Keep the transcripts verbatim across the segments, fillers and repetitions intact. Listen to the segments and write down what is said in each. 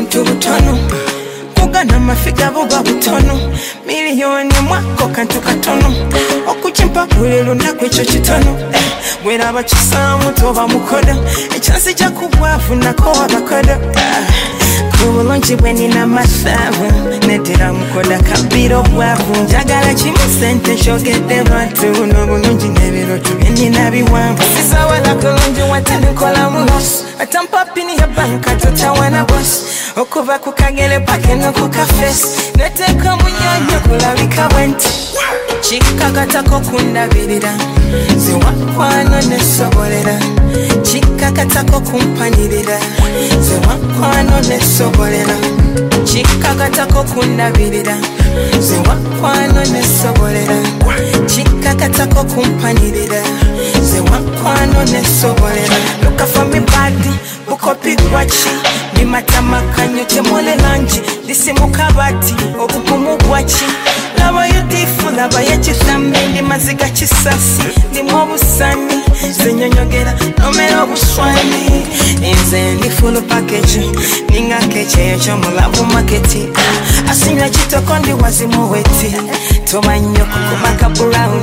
buntu butono kugana mafiga buba butono miliyoni mwako kantu katono okuchimpa buli lunaku ekyo kitono bweraba kisaamu toba mukodo ekyansi kya kubwavu nako abakodo kubulungi bwe nina masavu netera mukoda kabiro bwavu njagala kimu sente nshogedde lwatu n'obulungi n'ebiroto bye nina biwanvu sisawala kulungi wate nkola mulosi atampa pini ya banka totawana bosi okuva ku kagere pake no ku kafesi neteeka munyonyo kulabika bwenti kikakatako kundabirira zewakwano nesobolera kikakatako kumpanirira zewakwano nesobolera kikakatako kundabirira zewakwano nesobolera kikakatako kumpanirira zewakwano nesobolera luka for me body bukopi kwachi ni matamakanyo temole lanji disimukabati obukumu bwachi laba yudifu laba yekisambe ndi maziga kisasi ndi mwobusani zenyonyogera nomero buswani inze ndi full package ninga keche echo mulabu maketi asinya kitoko ndi wazimu weti tomanyo kukumaka brown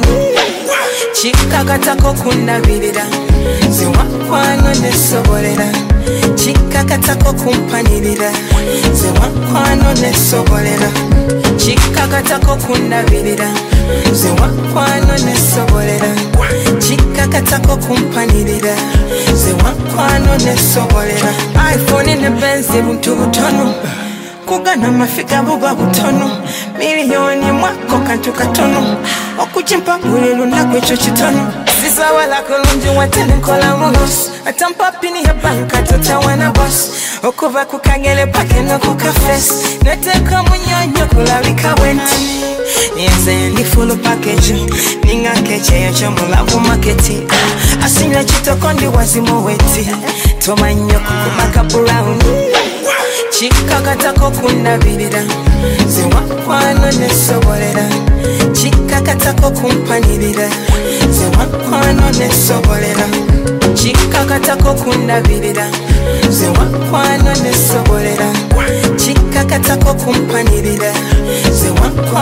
kikakatako kundabirira zewakwano nesobolera kikakatako kumpanirira zewakwano nesobolera kikakatako kundabirira zewakwano nesobolera kikakatako kumpanirira zewakwano nesobolera iPhone ne Benz buntu butono kugana mafiga buba butono miliyoni mwako kantu katono okuchimpa buli lunaku ekyo kitono sisawala kulungi wate nkola mulosi atampa pini ya banka totawana bosi okuva ku kagere pake no ku kafesi neteeka munyonyo kulabika bwenti inze ndi full package ninga keche ekyo mulabu maketi asinya kitoko ndi wazimu weti tomanyo kukumaka brown kikakatako kundabirira zewakwano nesobolera kikakatako kumpanirira zewakwano nesobolera kikakatako kundabirira zewakwano nesobolera kikakatako kumpanirira zewakwano